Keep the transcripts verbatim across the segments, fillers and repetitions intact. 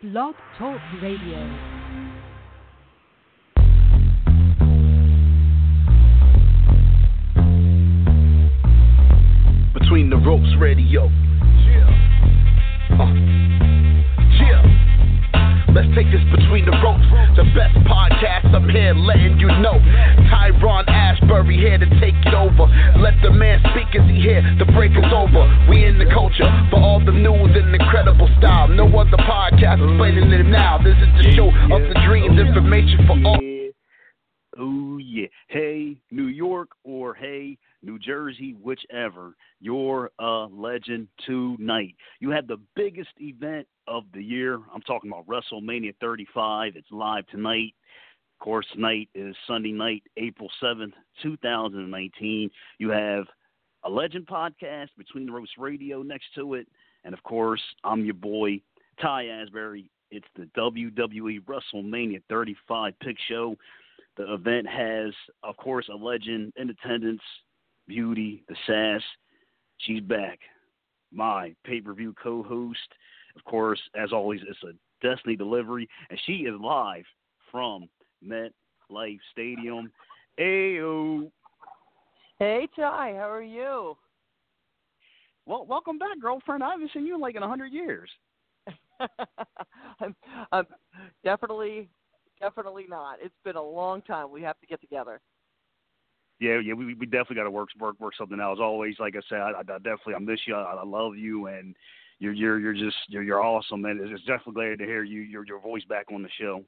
Blog Talk Radio. Between the Ropes Radio. Yeah. Uh. Yeah. Let's take this between the ropes. The best podcast, I'm here letting you know. Tyrone Ashbury here to take it over. Let the man speak as he here. The break is over. We in the culture for all the news and incredible style. No other podcast explaining it now. This is the show of the dreams, information for all. Oh, yeah. Hey, New York, or hey, New Jersey, whichever. You're a legend tonight. You had the biggest event of the year. I'm talking about WrestleMania thirty-five. It's live tonight. Of course, tonight is Sunday night, April seventh, two thousand nineteen. You have a Legend podcast, Between the Ropes Radio next to it. And, of course, I'm your boy, Ty Asbury. It's the W W E WrestleMania thirty-five pick show. The event has, of course, a legend in attendance, Beauty, the Sass. She's back. My pay-per-view co-host. Of course, as always, it's a Destiny delivery, and she is live from MetLife Stadium. Ayo. Hey, Ty, how are you? Well, welcome back, girlfriend. I haven't seen you in like in a hundred years. I'm, I'm definitely, definitely not. It's been a long time. We have to get together. Yeah, yeah, we we definitely got to work work work something out. As always, like I said, I, I definitely I miss you. I, I love you, and you're you're you're just you're you're awesome, man. It's, it's definitely glad to hear you your your voice back on the show.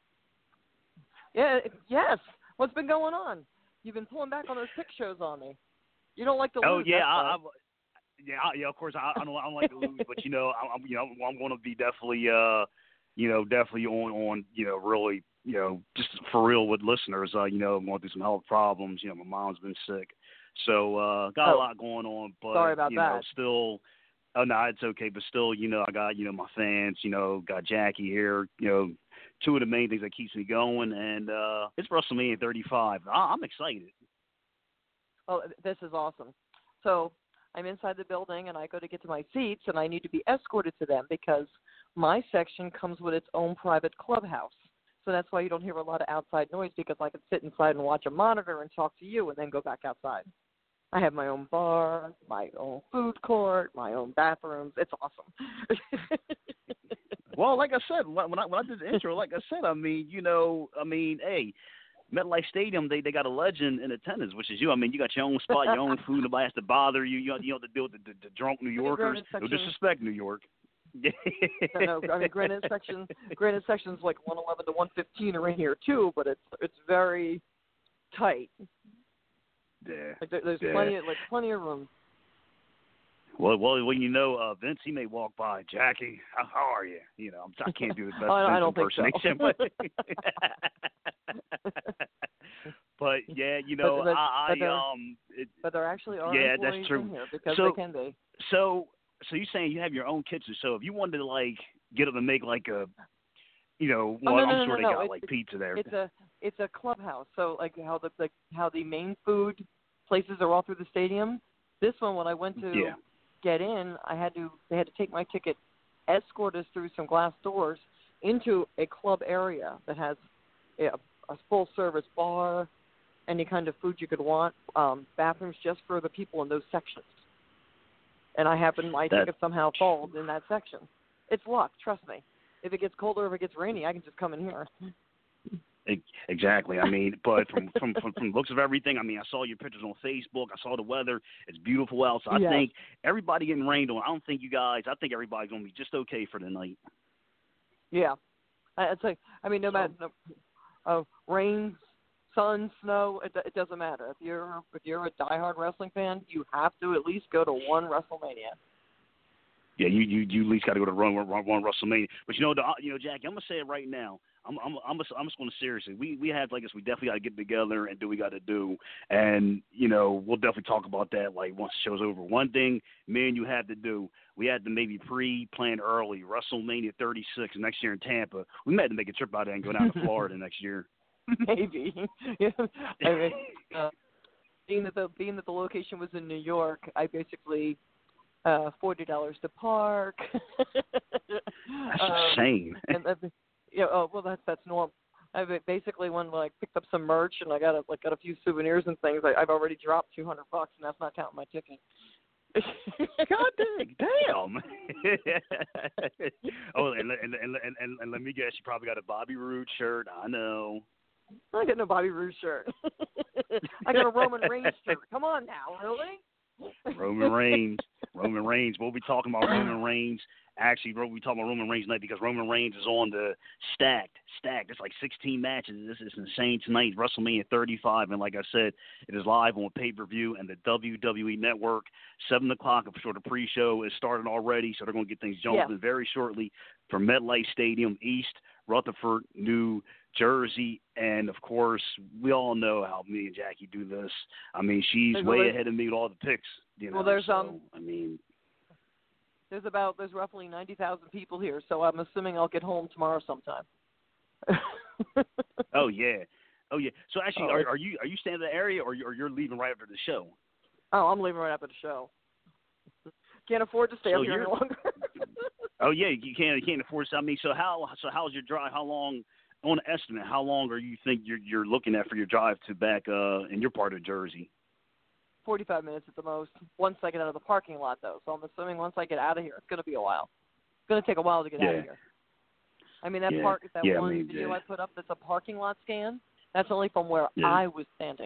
Yeah, yes. What's been going on? You've been pulling back on those pick shows on me. You don't like to lose. Oh yeah, I, I, right? yeah, I, yeah. Of course, I, I don't I don't like to lose, but you know, I, I'm you know I'm going to be definitely uh you know definitely on on you know really. You know, just for real with listeners, uh, you know, I'm going through some health problems. You know, my mom's been sick. So, uh, got oh, a lot going on. But, sorry about you that. know, still, oh, no, it's okay. But still, you know, I got, you know, my fans, you know, got Jackie here, you know, two of the main things that keeps me going. And uh, it's WrestleMania thirty-five. I- I'm excited. Oh, this is awesome. So I'm inside the building, and I go to get to my seats, and I need to be escorted to them because my section comes with its own private clubhouse. So that's why you don't hear a lot of outside noise, because I can sit inside and watch a monitor and talk to you and then go back outside. I have my own bar, my own food court, my own bathrooms. It's awesome. Well, like I said, when I, when I did the intro, like I said, I mean, you know, I mean, hey, MetLife Stadium, they, they got a legend in attendance, which is you. I mean, you got your own spot, your own food. Nobody has to bother you. You don't, you don't have to deal with the, the, the drunk New Yorkers. No disrespect, New York. no, no, I mean, granted section, granted sections like one eleven to one fifteen are in here too, but it's it's very tight. Yeah, like there, there's yeah. plenty, of, like plenty of room. Well, well, when you know uh, Vince, he may walk by. Jackie, how, how are you? You know, I can't do the best I, Vince I don't impersonation, think so. but but yeah, you know, but, but, I, but I um, it, but there actually are yeah, employees that's true. in here because so, they can be. So. So you're saying you have your own kitchen. So if you wanted to like get up and make like a, you know, well, oh, no, I'm no, sure no, they no. got it's, like pizza there. It's a it's a clubhouse. So like how the like how the main food places are all through the stadium. This one, when I went to yeah. get in, I had to they had to take my ticket, escort us through some glass doors into a club area that has a, a full service bar, any kind of food you could want, um, bathrooms just for the people in those sections. And I happen, my that, ticket somehow falls in that section. It's luck, trust me. If it gets cold or if it gets rainy, I can just come in here. Exactly. I mean, but from from, from from looks of everything, I mean, I saw your pictures on Facebook. I saw the weather. It's beautiful out. So I yes. think everybody getting rained on. I don't think you guys. I think everybody's gonna be just okay for the night. Yeah, I'd say. I mean, no so, matter uh, rain, sun, snow, it, it doesn't matter. If you're if you're a diehard wrestling fan, you have to at least go to one WrestleMania. Yeah, you you, you at least got to go to one, one, one WrestleMania. But you know, the, you know, Jackie, I'm gonna say it right now. I'm I'm I'm just, I'm just going to seriously. We we have like this. We definitely got to get together and do what we got to do. And you know, we'll definitely talk about that like once the show's over. One thing me and you had to do, we had to maybe pre-plan early. WrestleMania thirty-six next year in Tampa. We might have to make a trip out there and go down to Florida next year. Maybe. Yeah. I mean, uh, being that the being that the location was in New York, I basically uh, forty dollars to park. That's um, insane. and uh, yeah, oh well, that's that's normal. I basically when like picked up some merch and I got a, like got a few souvenirs and things. I, I've already dropped two hundred bucks, and that's not counting my ticket. God dang, damn. Oh, and, and and and and let me guess, you probably got a Bobby Roode shirt. I know. I got no Bobby Roode shirt. I got a Roman Reigns shirt. Come on now, really? Roman Reigns. Roman Reigns. We'll be talking about Roman Reigns. Actually, we'll be talking about Roman Reigns tonight because Roman Reigns is on the stacked, stacked. It's like sixteen matches. This is insane tonight. WrestleMania thirty-five, and like I said, it is live on pay-per-view and the W W E Network. Seven o'clock. I'm sure the pre-show is started already, so they're going to get things jumping yeah. very shortly from MetLife Stadium, East Rutherford, New Jersey, and of course, we all know how me and Jackie do this. I mean, she's there's way always, ahead of me with all the picks. You know, well, there's so, um, I mean, there's about there's roughly ninety thousand people here, so I'm assuming I'll get home tomorrow sometime. Oh yeah, oh yeah. So actually, oh. are, are you are you staying in the area, or you're, you're leaving right after the show? Oh, I'm leaving right after the show. Can't afford to stay So up here you're- any longer. Oh yeah, you can't you can't afford. I mean, so how so how's your drive? How long on an estimate? How long are you think you're you're looking at for your drive to back uh in your part of Jersey? forty-five minutes at the most. Once I get out of the parking lot, though, so I'm assuming once I get out of here, it's going to be a while. It's going to take a while to get Yeah. out of here. I mean, that Yeah. park, that Yeah, I one mean, video yeah. I put up that's a parking lot scan. That's only from where Yeah. I was standing.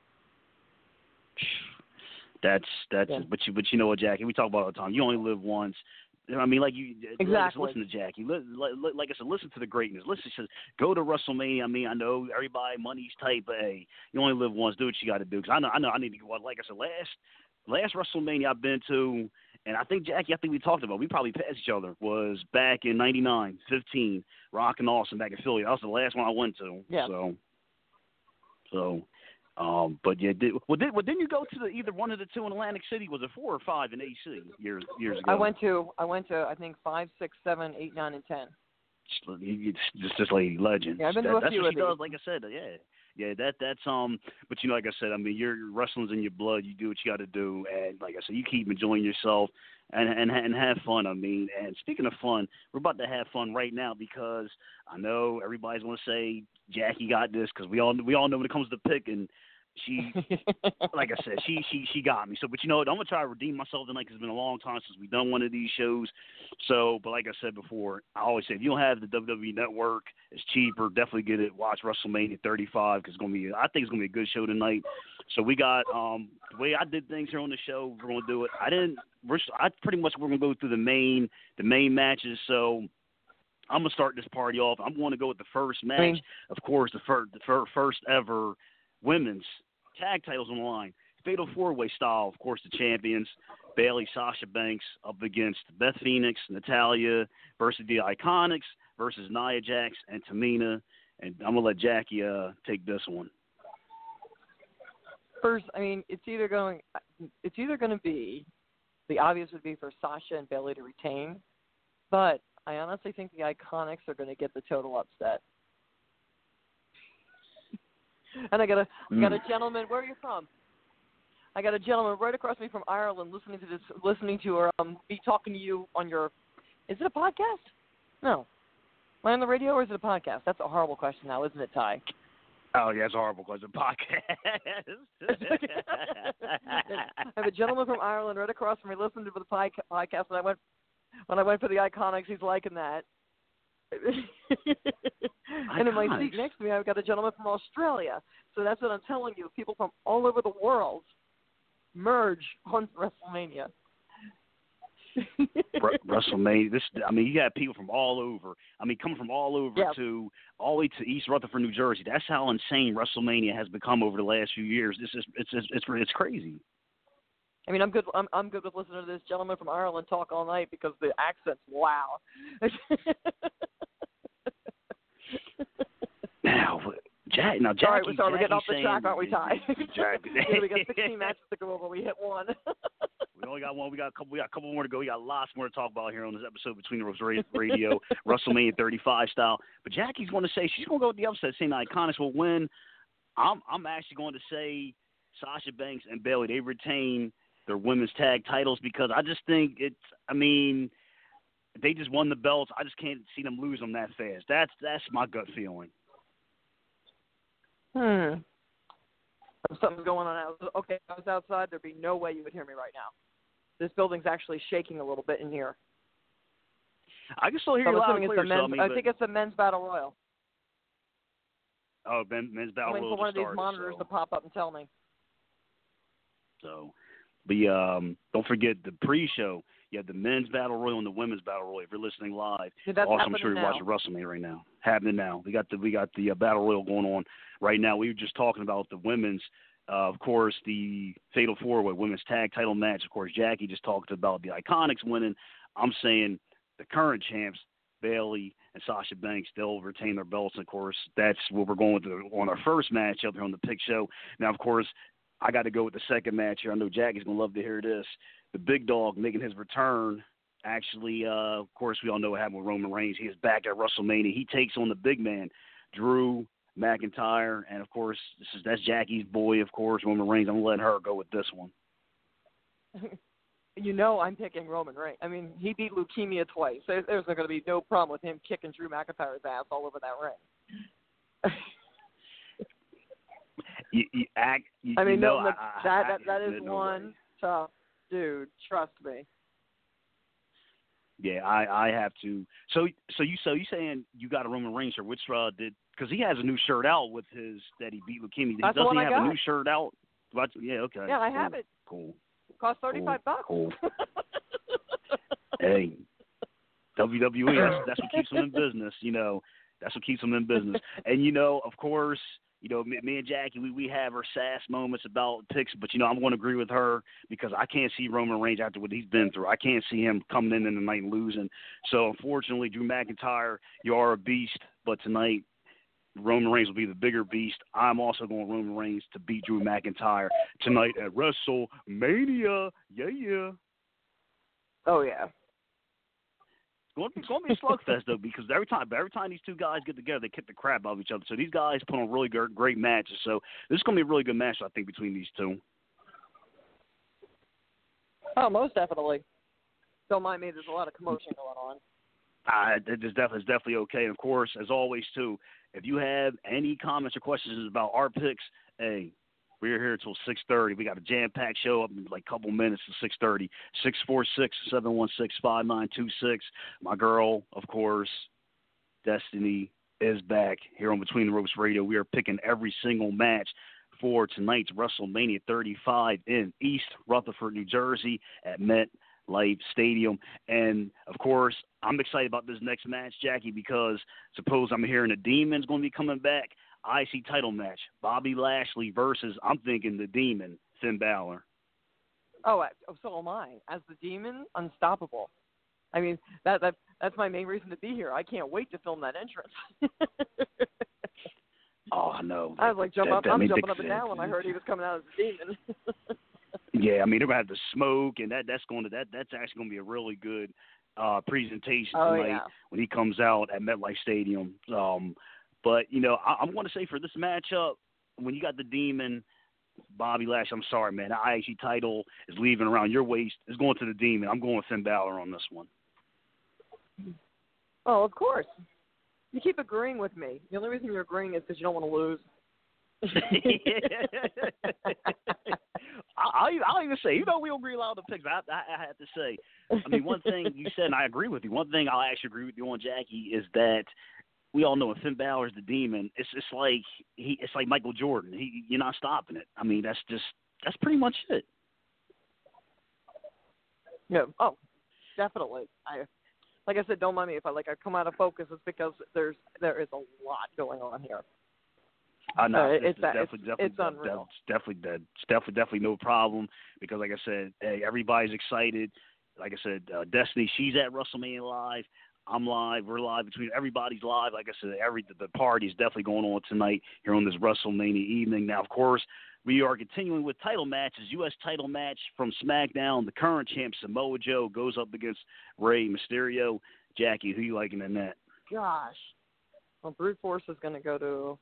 That's that's Yeah. but you but you know what, Jackie? We talk about it all the time. You only live once. I mean, like you, Exactly. Like, listen to Jackie. Li- li- Like I said, listen to the greatness. Listen to go to WrestleMania. I mean, I know everybody money's tight, but hey, you only live once. Do what you got to do. Because I know, I know, I need to go. Like I said, last last WrestleMania I've been to, and I think Jackie, I think we talked about. We probably passed each other. Was back in ninety-nine, fifteen, Rock and Austin back in Philly. That was the last one I went to. Yeah. So, so. Um, but yeah, did, well, did, well, didn't you go to the, either one of the two in Atlantic City? Was it four or five in A C years years ago? I went to I went to I think five, six, seven, eight, nine, and ten. It's just this lady legend. Yeah, I've been that, to a that's few what of she does. these. Like I said, yeah, yeah. That that's um. But you know, like I said, I mean, your wrestling's in your blood. You do what you got to do, and like I said, you keep enjoying yourself and and and have fun. I mean, and speaking of fun, we're about to have fun right now because I know everybody's going to say Jackie got this because we all we all know when it comes to picking. She, like I said, she she she got me. So, but you know what? I'm gonna try to redeem myself tonight because it's been a long time since we've done one of these shows. So, but like I said before, I always say if you don't have the W W E Network, it's cheaper. Definitely get it. Watch WrestleMania thirty-five because it's gonna be. I think it's gonna be a good show tonight. So we got um the way I did things here on the show. We're gonna do it. I didn't. We're I pretty much we're gonna go through the main the main matches. So. I'm gonna start this party off. I'm going to go with the first match, I mean, of course, the first the fir- first ever women's tag titles on the line. Fatal four-way style, of course, the champions, Bayley, Sasha Banks up against Beth Phoenix, Natalya versus the Iconics versus Nia Jax and Tamina. And I'm going to let Jackie uh, take this one. First, I mean, it's either going it's either going to be the obvious would be for Sasha and Bayley to retain, but I honestly think the Iconics are going to get the total upset. And I got a mm. got a gentleman. Where are you from? I got a gentleman right across me from Ireland, listening to this, listening to her, um, be talking to you on your. Is it a podcast? No. Am I on the radio or is it a podcast? That's a horrible question now, isn't it, Ty? Oh yeah, it's horrible because it's a podcast. I have a gentleman from Ireland right across from me listening to the podcast. When I went when I went for the Iconics, he's liking that. And in my seat next to me, I've got a gentleman from Australia. So that's what I'm telling you. People from all over the world merge on WrestleMania. WrestleMania. This, I mean, you got people from all over. I mean, coming from all over yep. to all the way to East Rutherford, New Jersey. That's how insane WrestleMania has become over the last few years. This is it's it's it's, it's crazy. I mean, I'm good. I'm I'm good with listening to this gentleman from Ireland talk all night because the accent's wow. now, Jack. Now, Jackie. Sorry, sorry, we're getting off the saying, track, aren't we, Ty? Jack, yeah, we got sixteen matches to go over. We hit one. We only got one. We got a couple. We got a couple more to go. We got lots more to talk about here on this episode Between the Ropes Radio, WrestleMania thirty-five style. But Jackie's going to say she's going to go with the upset, saying the Iconics will win. I'm I'm actually going to say Sasha Banks and Bayley, they retain their women's tag titles because I just think it's. I mean, they just won the belts. I just can't see them lose them that fast. That's that's my gut feeling. Hmm. There's something going on out. Okay, if I was outside, there'd be no way you would hear me right now. This building's actually shaking a little bit in here. I can still hear So you I'm loud and assuming clear. it's the men's, so, I, mean, I but, think it's the men's battle royal. oh, men, men's battle I'm waiting royal for one of these started, monitors so. to pop up and tell me. So, but um, don't forget the pre-show. You have the men's battle royal and the women's battle royal. If you're listening live, Yeah, that's also I'm sure happening you're now. watching WrestleMania right now. Happening now. We got the we got the uh, battle royal going on right now. We were just talking about the women's. Uh, of course, the Fatal Four-Way women's tag title match. Of course, Jackie just talked about the Iconics winning. I'm saying the current champs, Bayley and Sasha Banks, they'll retain their belts. Of course, that's what we're going with the, on our first match up here on the Pick Show. Now, of course, I got to go with the second match here. I know Jackie's going to love to hear this. The Big Dog making his return. Actually, uh, of course, we all know what happened with Roman Reigns. He is back at WrestleMania. He takes on the big man, Drew McIntyre. And, of course, this is that's Jackie's boy, of course, Roman Reigns. I'm letting her go with this one. You know I'm picking Roman Reigns. I mean, he beat leukemia twice. There, there's going to be no problem with him kicking Drew McIntyre's ass all over that ring. You, you act. You, I mean, you know, no, I, that, I, that that is no one way. tough dude. Trust me. Yeah, I, I have to. So, so you, so you saying you got a Roman Reigns shirt? Which uh, did? Because he has a new shirt out with his that he beat leukemia. That's the Doesn't one he I have got. a new shirt out? What? Yeah, okay. Yeah, I cool, have it. Cool. Cost thirty-five Cool, bucks. cool. Hey, W W E. That's, that's what keeps them in business. You know, that's what keeps them in business. And you know, of course, you know, me, me and Jackie, we, we have our sass moments about picks, but you know, I'm going to agree with her because I can't see Roman Reigns after what he's been through. I can't see him coming in in the night and losing. So unfortunately, Drew McIntyre, you are a beast, but tonight Roman Reigns will be the bigger beast. I'm also going Roman Reigns to beat Drew McIntyre tonight at WrestleMania. Yeah, yeah. Oh yeah. It's going to be, it's going to be a slugfest though, because every time, every time these two guys get together, they kick the crap out of each other. So these guys put on really great, great matches. So this is going to be a really good match, I think, between these two. Oh, most definitely. Don't mind me. There's a lot of commotion going on. Uh, it's definitely, it's definitely okay. And of course, as always, too, if you have any comments or questions about our picks, hey, we're here until six thirty. We got a jam-packed show up in like a couple minutes to six thirty. six four six, seven one six, five nine two six. My girl, of course, Destiny, is back here on Between the Ropes Radio. We are picking every single match for tonight's WrestleMania thirty-five in East Rutherford, New Jersey at MetLife Stadium. And, of course, I'm excited about this next match, Jackie, because suppose I'm hearing the Demon's going to be coming back. I C title match, Bobby Lashley versus, I'm thinking, the Demon, Finn Balor. Oh, so am I. As the Demon, unstoppable. I mean, that that that's my main reason to be here. I can't wait to film that entrance. Oh, I know. I was like, jump that, up, that, I'm I mean, jumping the, up and down when I heard he was coming out as the Demon. Yeah, I mean they're gonna have the smoke, and that that's going to that that's actually going to be a really good uh, presentation oh, tonight yeah. when he comes out at MetLife Stadium. Um, but you know, I, I'm going to say for this matchup, when you got the Demon, Bobby Lashley, I'm sorry, man, the I C title is leaving around your waist. It's going to the Demon. I'm going with Finn Balor on this one. Oh, of course. You keep agreeing with me. The only reason you're agreeing is because you don't want to lose. I, I'll even say, you know, we don't agree a lot on the picks, but I, I, I have to say, I mean, one thing you said, and I agree with you, one thing I'll actually agree with you on, Jackie, is that we all know if Finn Balor's the Demon, it's it's like he, it's like Michael Jordan. He, you're not stopping it. I mean, that's just, that's pretty much it. Yeah. Oh, definitely. I, like I said, don't mind me if I like I come out of focus. It's because there's there is a lot going on here. Uh, no, Uh, it's, it's, it's definitely, it's, definitely, it's unreal. It's definitely, it's definitely, definitely no problem because, like I said, hey, everybody's excited. Like I said, uh, Destiny, she's at WrestleMania Live. I'm live. We're live. Between everybody's live. Like I said, every the party is definitely going on tonight here on this WrestleMania evening. Now, of course, we are continuing with title matches. U S title match from SmackDown. The current champ Samoa Joe goes up against Rey Mysterio. Jackie, who you liking in that? Gosh. Well, Brute Force is going to go to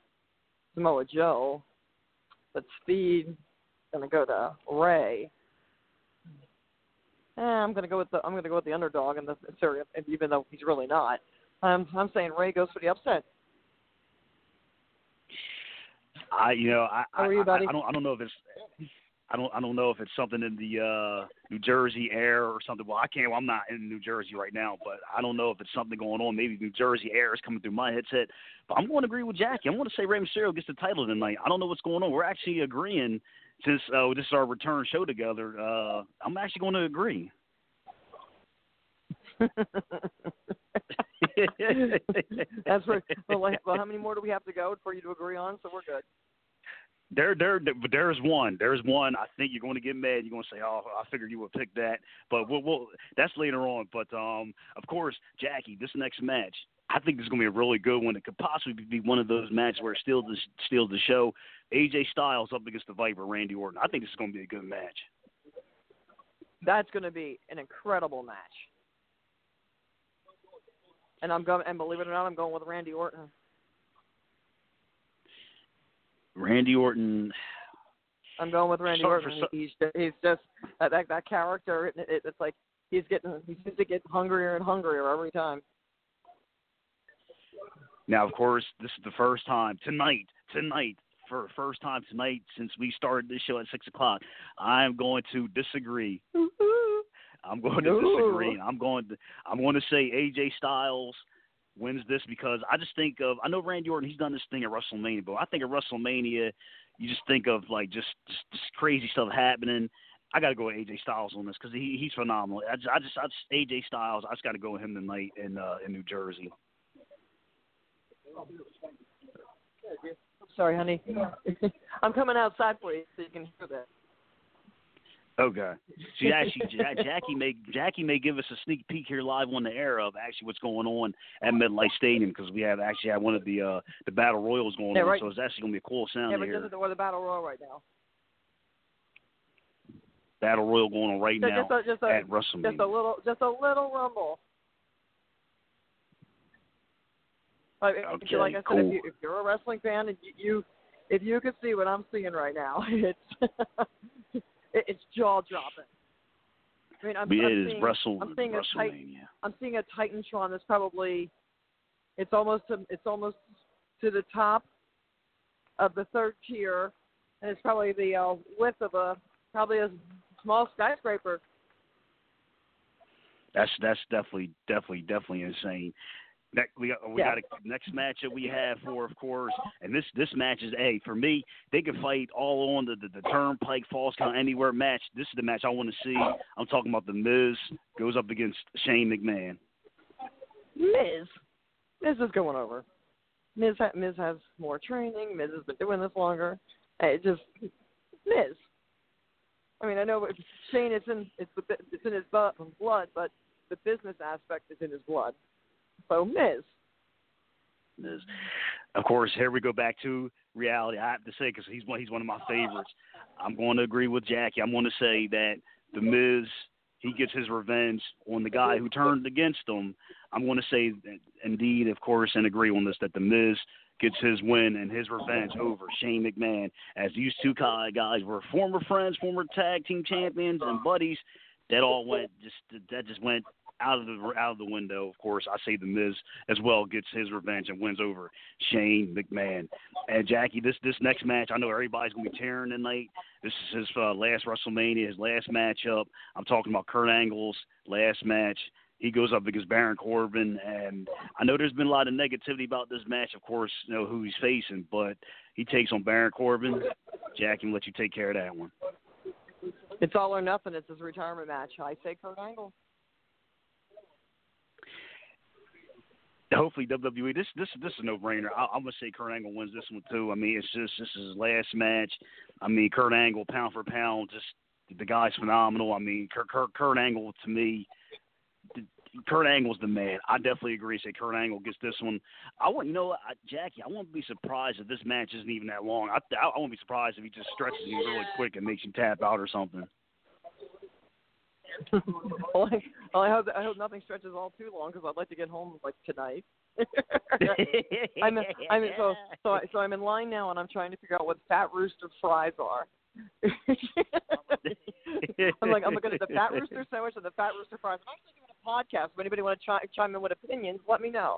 Samoa Joe, but Speed is going to go to Ray. eh, I'm going to go with the I'm going to go with the underdog in the series, even though he's really not. I'm I'm saying Ray goes for the upset. I you know I How are I, you, I, buddy? I don't I don't know if it's I don't I don't know if it's something in the uh, New Jersey air or something. Well, I can't. Well, I'm not in New Jersey right now, but I don't know if it's something going on. Maybe New Jersey air is coming through my headset. But I'm going to agree with Jackie. I'm going to say Rey Mysterio gets the title tonight. I don't know what's going on. We're actually agreeing since uh, this is our return show together. Uh, I'm actually going to agree. That's right. Well, like, well, how many more do we have to go for you to agree on? So we're good. There, there, but there's one. There's one. I think you're going to get mad. You're going to say, "Oh, I figured you would pick that." But we'll, we'll, that's later on. But um, of course, Jackie, this next match, I think this is going to be a really good one. It could possibly be one of those matches where it steals the, steals the show. A J Styles up against the Viper, Randy Orton. I think this is going to be a good match. That's going to be an incredible match. And I'm going, and believe it or not, I'm going with Randy Orton. Randy Orton. I'm going with Randy Sorry Orton. for, He's just, he's just that that, that character. It, it, it's like he's getting he seems to get hungrier and hungrier every time. Now, of course, this is the first time tonight. Tonight, for first time tonight since we started this show at six o'clock. I am going to disagree. I'm going to no. disagree. I'm going to I'm going to say A J Styles wins this because I just think of I know Randy Orton, he's done this thing at WrestleMania, but I think at WrestleMania you just think of like just just, just crazy stuff happening. I got to go with A J Styles on this because he he's phenomenal. I just I just, I just A J Styles. I just got to go with him tonight in uh, in New Jersey. Sorry, honey. I'm coming outside for you so you can hear that. Okay. See, actually, Jackie may Jackie may give us a sneak peek here live on the air of actually what's going on at MetLife Stadium because we have actually had one of the uh, the battle royals going yeah, on, right. so it's actually going to be a cool sound yeah, to but hear. this is the, the battle royal right now. Battle royal going on right so now just a, just a, at WrestleMania. Just a little, just a little rumble. Like, Okay, like I said, cool. if, you, if you're a wrestling fan and you, you, if you could see what I'm seeing right now, it's it's jaw dropping. I mean, I'm, but yeah, I'm it is seeing, Wrestle, I'm seeing a WrestleMania. titan, I'm seeing a Titantron that's probably, it's almost, to, it's almost to the top of the third tier, and it's probably the uh, width of a probably a small skyscraper. That's that's definitely definitely definitely insane. Next, we got we Yeah. got a next match that we have for, of course, and this this match is a for me. They can fight all on the, the the Turnpike, Falls Count Anywhere match. This is the match I want to see. I'm talking about the Miz goes up against Shane McMahon. Miz, Miz is going over. Miz, ha- Miz has more training. Miz has been doing this longer. It just Miz. I mean, I know Shane is in it's the it's in his blood, but the business aspect is in his blood. So Miz. Miz. Of course, here we go back to reality. I have to say because he's one he's one of my favorites. I'm going to agree with Jackie. I'm going to say that the Miz he gets his revenge on the guy who turned against him. I'm going to say that, indeed, of course, and agree on this that the Miz gets his win and his revenge over Shane McMahon, as these two guys were former friends, former tag team champions, and buddies. That all went just that just went out of the out of the window. Of course, I say the Miz as well gets his revenge and wins over Shane McMahon. And Jackie, this this next match, I know everybody's gonna be tearing tonight. This is his uh, last WrestleMania, his last matchup. I'm talking about Kurt Angle's last match. He goes up against Baron Corbin, and I know there's been a lot of negativity about this match. Of course, you know who he's facing, but he takes on Baron Corbin. Jackie, let you take care of that one. It's all or nothing. It's his retirement match. I say Kurt Angle. Hopefully W W E. This this this is a no brainer. I'm gonna say Kurt Angle wins this one too. I mean, it's just this is his last match. I mean, Kurt Angle, pound for pound, just the guy's phenomenal. I mean, Kurt Kurt, Kurt Angle to me. Kurt Angle's the man. I definitely agree. Say Kurt Angle gets this one. I want, you know, I, Jackie. I won't be surprised if this match isn't even that long. I, I, I won't be surprised if he just stretches you really quick and makes you tap out or something. well, I, well, I hope I hope nothing stretches all too long because I'd like to get home like tonight. I'm, I'm so so I, so I'm in line now, and I'm trying to figure out what Fat Rooster fries are. I'm like, I'm looking at the Fat Rooster sandwich and the Fat Rooster fries. I'm actually doing a podcast. If anybody want to chi- chime in with opinions, let me know.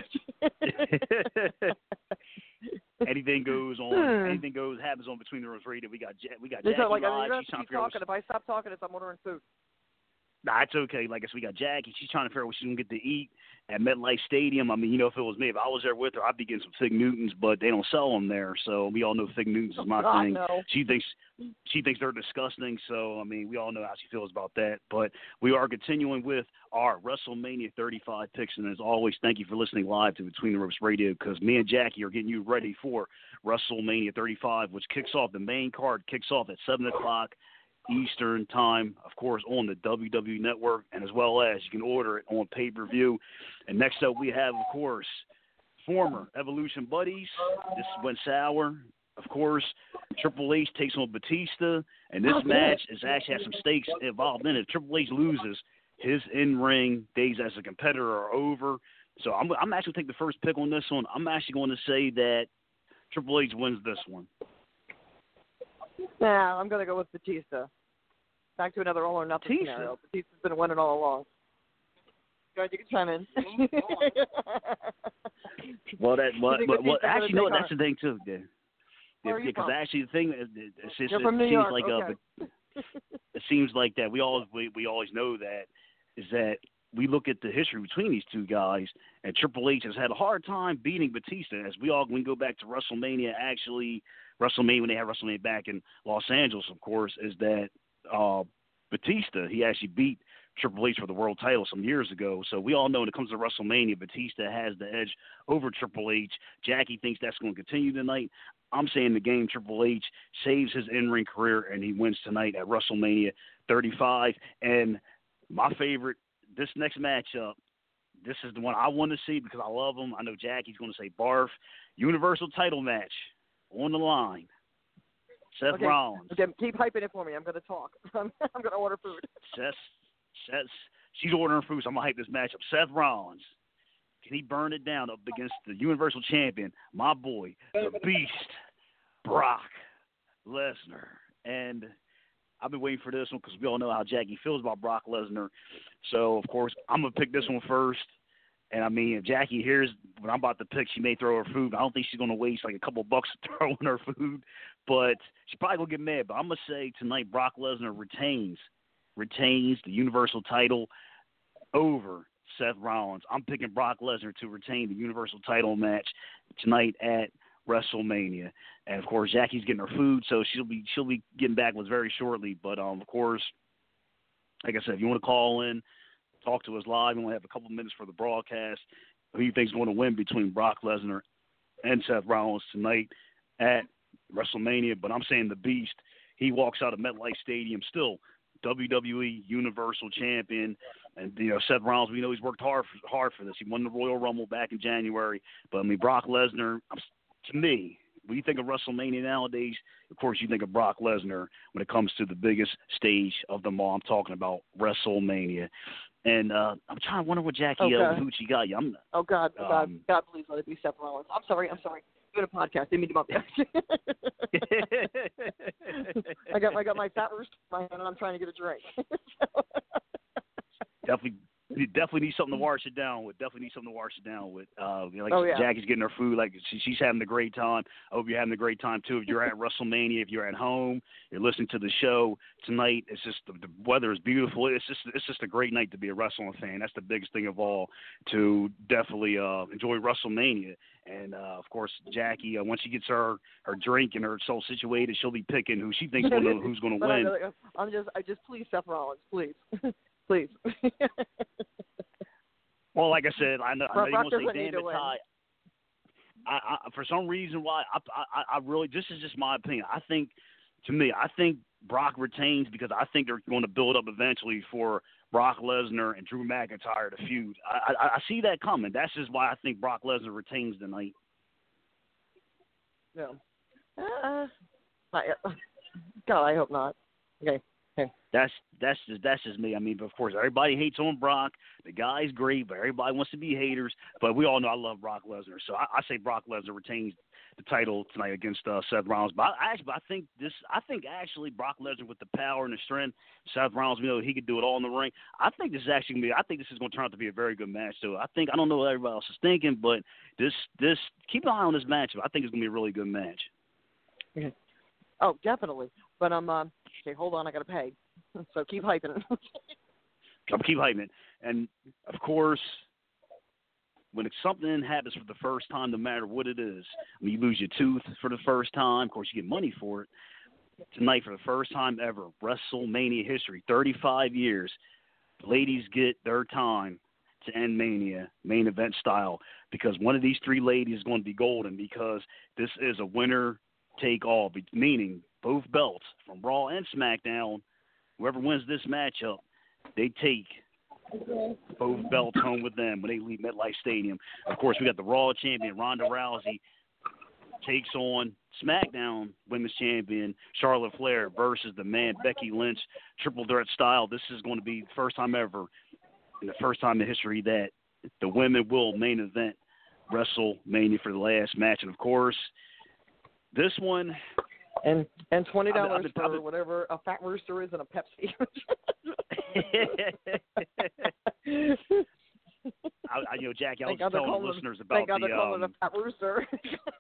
Anything goes on. Anything goes happens on Between the Ropes Radio. We got we got Jackie so, like, live. I mean, you're She's trying to keep figure out. talking. If I stop talking, it's I'm ordering food. Nah, it's okay. Like I said, we got Jackie. She's trying to figure out what she's going to get to eat at MetLife Stadium. I mean, you know, if it was me, if I was there with her, I'd be getting some Fig Newtons, but they don't sell them there. So we all know Fig Newtons is my God, thing. no. She thinks she thinks they're disgusting. So, I mean, we all know how she feels about that. But we are continuing with our WrestleMania thirty-five picks. And as always, thank you for listening live to Between the Ropes Radio, because me and Jackie are getting you ready for WrestleMania thirty-five, which kicks off, the main card kicks off at seven o'clock Eastern time, of course, on the W W E Network, and as well as you can order it on pay-per-view. And next up we have, of course, former Evolution buddies. This went sour. Of course, Triple H takes on Batista, and this match is actually has some stakes involved in it. If Triple H loses, his in-ring days as a competitor are over. So I'm, I'm actually going to take the first pick on this one. I'm actually going to say that Triple H wins this one. Nah, I'm going to go with Batista. Back to another all or nothing Batista. scenario. Batista's been winning all along. Go ahead, you can chime in. well, that well, well, well actually, no, that's her? the thing too. Yeah, Where yeah, because actually the thing is, it, it's just, You're it from New seems York. like Okay. uh, it seems like that we always we, we always know that is that we look at the history between these two guys, and Triple H has had a hard time beating Batista. As we all when we go back to WrestleMania, actually WrestleMania when they had WrestleMania back in Los Angeles, of course, is that uh, Batista he actually beat Triple H for the world title some years ago. So we all know when it comes to WrestleMania, Batista has the edge over Triple H. Jackie thinks that's going to continue tonight. I'm saying the game Triple H saves his in-ring career and he wins tonight at WrestleMania thirty-five. And my favorite, this next matchup, this is the one I want to see because I love him. I know Jackie's going to say barf. Universal title match on the line. Seth okay. Rollins. Okay, keep hyping it for me. I'm going to talk. I'm, I'm going to order food. Seth, Seth, she's ordering food, so I'm going to hype this matchup. Seth Rollins. Can he burn it down up against the Universal Champion, my boy, the Beast, Brock Lesnar? And I've been waiting for this one because we all know how Jackie feels about Brock Lesnar. So, of course, I'm going to pick this one first. And, I mean, if Jackie hears when I'm about to pick, she may throw her food. I don't think she's going to waste, like, a couple bucks throwing her food. But she's probably going to get mad. But I'm going to say tonight Brock Lesnar retains, retains the Universal title over Seth Rollins. I'm picking Brock Lesnar to retain the Universal title match tonight at WrestleMania. And, of course, Jackie's getting her food, so she'll be she'll be getting back with us very shortly. But, um, of course, like I said, if you want to call in, talk to us live. We only have a couple minutes for the broadcast. Who do you think is going to win between Brock Lesnar and Seth Rollins tonight at WrestleMania? But I'm saying the Beast, he walks out of MetLife Stadium still W W E Universal Champion. And, you know, Seth Rollins, we know he's worked hard for, hard for this. He won the Royal Rumble back in January. But, I mean, Brock Lesnar, to me, when you think of WrestleMania nowadays, of course you think of Brock Lesnar when it comes to the biggest stage of them all. I'm talking about WrestleMania. And uh, I'm trying to wonder what Jackie oh, uh, who she got you. I'm, oh, God. Oh, God. Um, God, please let it be Seth Rollins. I'm sorry. I'm sorry. Doing a podcast. Didn't mean to bump you. I got I got my fat rooster in my hand, and I'm trying to get a drink. definitely, definitely need something to wash it down with. Definitely need something to wash it down with. Uh, you know, like oh, yeah. Jackie's getting her food. Like she, she's having a great time. I hope you're having a great time too. If you're at WrestleMania, if you're at home, you're listening to the show tonight. It's just the, the weather is beautiful. It's just it's just a great night to be a wrestling fan. That's the biggest thing of all. To definitely uh, enjoy WrestleMania. And, uh, of course, Jackie, uh, once she gets her, her drink and her soul situated, she'll be picking who she thinks will know who's going to win. I'm, I'm just, I just please Seth Rollins, please, please. Well, like I said, I know, I know you want to say doesn't damn need to it, win. Ty. I, I, for some reason, why I, I, I really, this is just my opinion. I think, to me, I think Brock retains because I think they're going to build up eventually for Brock Lesnar and Drew McIntyre to feud. I, I, I see that coming. That's just why I think Brock Lesnar retains tonight. Yeah. Uh, not yet. God, I hope not. Okay. That's that's just that's just me. I mean, of course, everybody hates on Brock. The guy's great, but everybody wants to be haters. But we all know I love Brock Lesnar, so I, I say Brock Lesnar retains the title tonight against uh, Seth Rollins. But I actually, I think this. I think actually Brock Lesnar with the power and the strength. Seth Rollins, you know, he could do it all in the ring. I think this is actually gonna be. I think this is going to turn out to be a very good match. So I think I don't know what everybody else is thinking, but this this keep an eye on this matchup. I think it's going to be a really good match. Okay. Oh, definitely. But I'm um, okay. Hold on, I got to pay. So keep hyping it. I'll keep hyping it. And, of course, when it's something happens for the first time, no matter what it is, when you lose your tooth for the first time, of course, you get money for it. Tonight, for the first time ever, WrestleMania history, thirty-five years, ladies get their time to end Mania, main event style, because one of these three ladies is going to be golden because this is a winner-take-all, meaning both belts from Raw and SmackDown. Whoever wins this matchup, they take both belts home with them when they leave MetLife Stadium. Of course, we got the Raw champion, Ronda Rousey, takes on SmackDown Women's Champion, Charlotte Flair, versus the man, Becky Lynch, triple threat style. This is going to be the first time ever, and the first time in history that the women will main event WrestleMania for the last match. And, of course, this one – And and twenty dollars I've been, for I've been, whatever a Fat Rooster is and a Pepsi. I, I, you know, Jackie, I was thank telling God the them, listeners thank about God the. they're calling Um, it a Fat Rooster.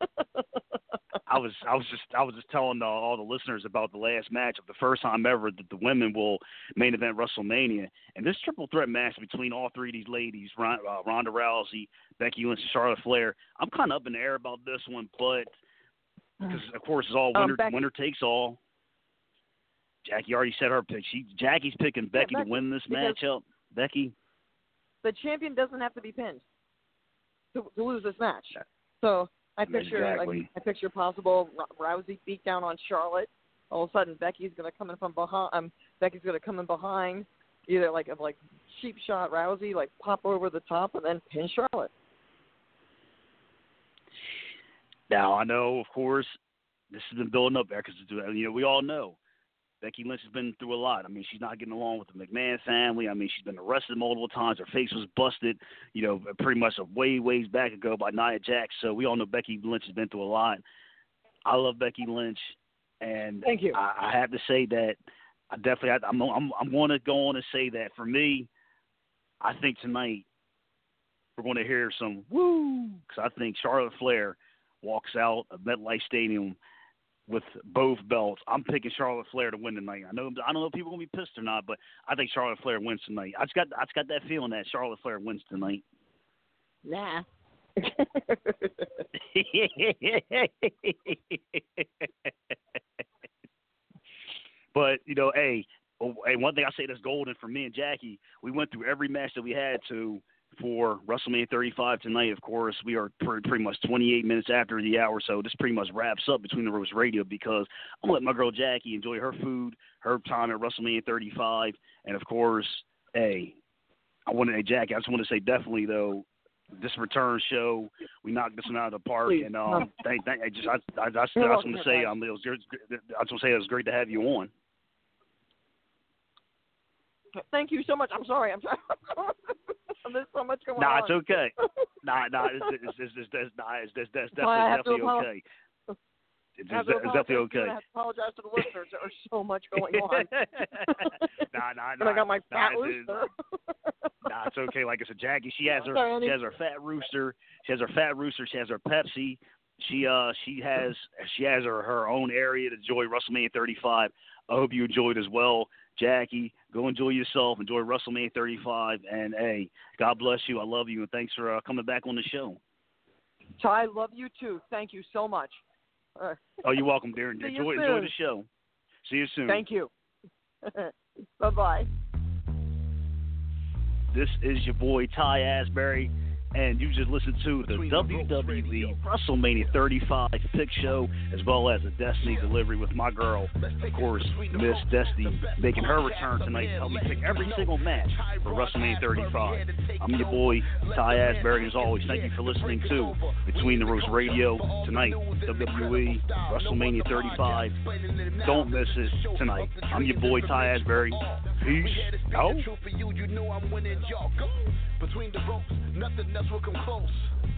I was I was just I was just telling uh, all the listeners about the last match of the first time ever that the women will main event WrestleMania, and this triple threat match between all three of these ladies, Ron, uh, Ronda Rousey, Becky Lynch, and Charlotte Flair. I'm kind of up in the air about this one, but. Because, of course, it's all winner, um, winner takes all. Jackie already said her pick. She Jackie's picking Becky, yeah, Becky to win this matchup. Becky? The champion doesn't have to be pinned to, to lose this match. So I picture Exactly. like, I picture possible Rousey beat down on Charlotte. All of a sudden, Becky's going to come in from behind. Um, Becky's going to come in behind, either like a like cheap shot Rousey, like pop over the top, and then pin Charlotte. Now, I know, of course, this has been building up there because, you know, we all know Becky Lynch has been through a lot. I mean, she's not getting along with the McMahon family. I mean, she's been arrested multiple times. Her face was busted, you know, pretty much a way, ways back ago by Nia Jax. So we all know Becky Lynch has been through a lot. I love Becky Lynch, and Thank you. I, I have to say that I definitely have, I'm, I'm, I'm going to go on and say that for me, I think tonight we're going to hear some woo, because I think Charlotte Flair walks out of MetLife Stadium with both belts. I'm picking Charlotte Flair to win tonight. I know I don't know if people are gonna be pissed or not, but I think Charlotte Flair wins tonight. I just got I just got that feeling that Charlotte Flair wins tonight. Nah. But you know, hey, oh, hey, one thing I say that's golden for me and Jackie. We went through every match that we had to. For WrestleMania thirty-five tonight, of course, we are pretty, pretty much twenty-eight minutes after the hour, so this pretty much wraps up Between the Ropes Radio because I'm going to let my girl Jackie enjoy her food, her time at WrestleMania thirty-five, and, of course, hey, I want to, hey, Jackie, I just want to say definitely, though, this return show, we knocked this one out of the park, Please. and um, thank, thank, I just, I, I, I, I just You're want welcome, to say, guys. um, it was, I just want to say it was great to have you on. Thank you so much. I'm sorry. I'm sorry. There's so much going Nah, on. it's okay. Nah, nah, it's, it's, it's, it's, it's, nah, it's, it's, it's That's why I definitely, have to definitely apologize. okay. It's, I have it's, to it's definitely apologize. okay. I have to apologize to the listeners. There's so much going on. nah, nah, And nah. I got my fat nah, it's, rooster. nah, it's okay. Like I said, Jackie, she has her, Sorry, she Andy. has her fat rooster. She has her fat rooster. She has her Pepsi. She, uh, she has, she has her, her own area to enjoy WrestleMania thirty-five. I hope you enjoyed as well. Jackie, go enjoy yourself. Enjoy WrestleMania thirty-five. And, hey, God bless you. I love you. And thanks for uh, coming back on the show. So I love you, too. Thank you so much. Uh, Oh, you're welcome, dear. See you Enjoy, soon. enjoy the show. See you soon. Thank you. Bye-bye. This is your boy, Ty Asbury. and you just listened to the W W E WrestleMania thirty-five pick show, as well as a Destiny delivery with my girl, of course, Miss Destiny, making her return tonight to help me pick every single match for WrestleMania thirty-five. I'm your boy, Ty Asbury, as always. Thank you for listening to Between the Ropes Radio tonight, W W E WrestleMania thirty-five. Don't miss it tonight. I'm your boy, Ty Asbury. Peace out. Between the ropes, nothing else will come close.